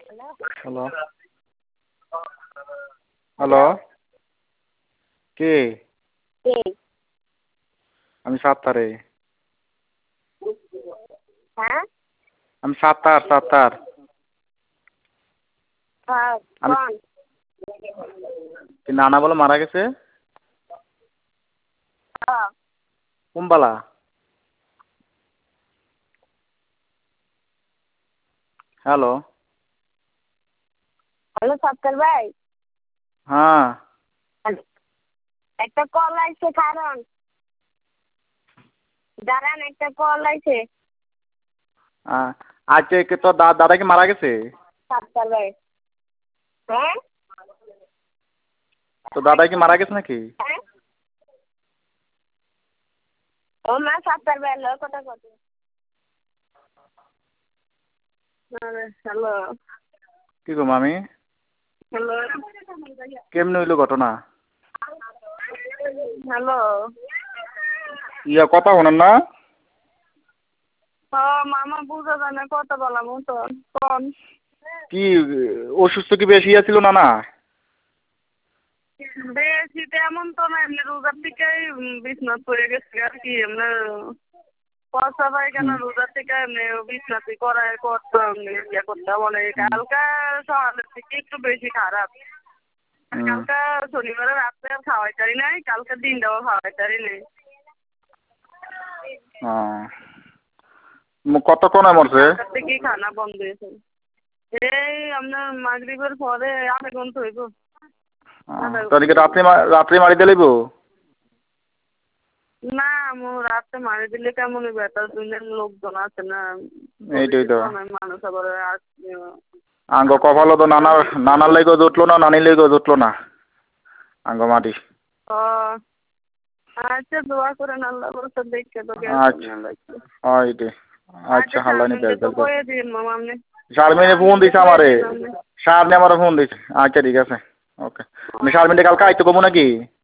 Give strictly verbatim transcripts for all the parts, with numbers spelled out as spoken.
Hello hello কে কে? আমি সাত্তারে। হ্যাঁ? আমি সাত্তার সাত্তার হ্যাঁ, আমি কোন? কি নানা বলে মারা গেছে? হ্যাঁ। কুম্বালা হ্যালো হ্যালো সাত্তার ভাই। হ্যাঁ একটা কল আইছে, কারণ দাঁড়ান, একটা কল আইছে। আহ, আজকে কি তোর দা- দাদা কি মারা গেছে? সাত্তার ভাই। হ্যাঁ? তো দাদা কি মারা গেছে নাকি? হ্যাঁ? ও মা সাত্তার ভাই লয় কথা কত। হ্যালো কি গো মামি, হ্যালো কেমনে হইলো ঘটনা? হ্যালো ইয়া কথা শোনেন না? ও মামা বুঝা যায় না কথা বলা মতন, কোন? কি অসুস্থ কি বেশি আছিল না না? বেশি তেমন তো না, এমনি রোজার থেকেই বিছনাথ পড়ে গেছে আর কি। এমনি পয়সা পাই কেন হুম, রোজার থেকে এমনি বিছনাথি করায় করতো, এমনি ইয়ে করতে বলে। হুম, কালকা সকালের থেকে একটু বেশি খারাপ। আর হুম। কালকা শনিবারে রাত্রে আর খাওয়াইতারি নাই, কালকে দিনটাও খাওয়াইতারি নাই। ও কতক্ষণে মরছে? কালকার থেকেই খানা বন্ধ হয়েছে। এই আপনার মাগরিবের পরে আধা ঘন্টা হইব। আধা তাহলে কি ঘন্টা হইব। রাত্রে মা- রাত্রে মারি দিলেইব? না, মু রাতে মারি দিলে কেমন হইব, এত দুনিয়ার লোকজন আছে না, এইটাই তো অনেক মানুষ আবার আসবে। আঙ্গ কপালও তো নানার নানার লেগেও জুটলো না, নানির লেগেও জুটলো না আঙ্গ মাটি। ও আচ্ছা, দোয়া করেন আল্লাহ বলতে দেখতে তো আচ্ছা লাগছে। হয়টে। আচ্ছা আচ্ছা, হাল্লানি শারমিনকে তো বেলবেল করে কয়ে দিন মামা আপনি। শারমিনে ফোন শারমিনকে দিছে কয়ে আমারে, দিন আপনি। শারমিনে আমার ফোন দিছে। আচ্ছা ঠিক আছে, ওকে। আমি শারমিনে কালকে আচ্ছা। আইতে কমু নাকি?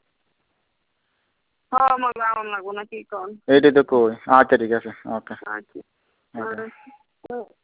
হ্যাঁ, আমার যাওয়ার লাগবো না কি কন। এইটাই তো কই। আচ্ছা ঠিক আছে, ওকে আচ্ছা ওকে। আচ্ছা।